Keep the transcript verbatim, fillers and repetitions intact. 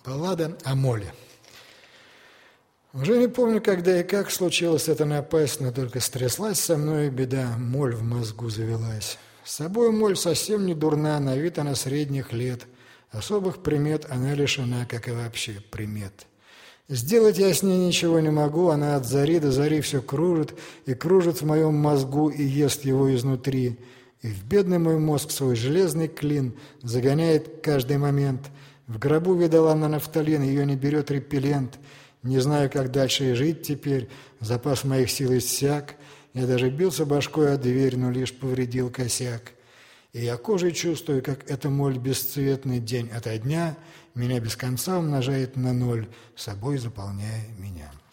Баллада о моле. Уже не помню, когда и как случилось эта напасть, но только стряслась со мной беда, моль в мозгу завелась. С собой моль совсем не дурна, на вид она средних лет. Особых примет она лишена, как и вообще примет. Сделать я с ней ничего не могу, она от зари до зари все кружит, и кружит в моем мозгу, и ест его изнутри. И в бедный мой мозг свой железный клин загоняет каждый момент. В гробу видала она нафталин, ее не берет репеллент. Не знаю, как дальше и жить теперь, запас моих сил иссяк. Я даже бился башкой о дверь, но лишь повредил косяк. И я кожей чувствую, как эта моль бесцветный день ото дня меня без конца умножает на ноль, собой заполняя меня.